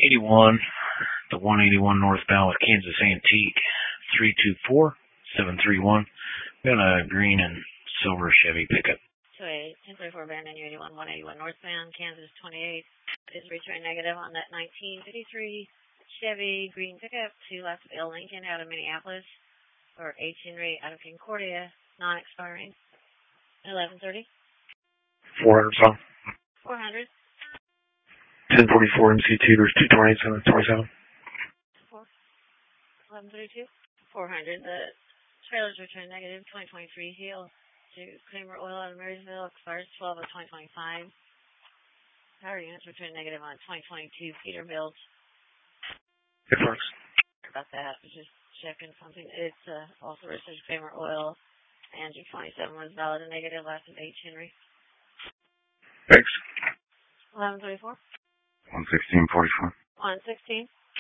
81, the 181 northbound with Kansas Antique, 324-731. We got a green and silver Chevy pickup. 1034 Bandon, 81, 181 northbound, Kansas 28 is returning negative on that 1953 Chevy green pickup to left of L. Lincoln out of Minneapolis, or H. Henry out of Concordia, non-expiring. 1130. 400 song. 400. 1044 MC2, there's 227, 27. 1132. 400. The trailer's return negative. 2023 Heel to Kramer Oil out of Marysville, expires 12 of 2025. Power units return negative on 2022 Peterbilt. It works. Sorry about that. Just checking something. It's also registered Kramer Oil. And 27 was valid and negative, last of H. Henry. Thanks. 1134. 116.44. 116.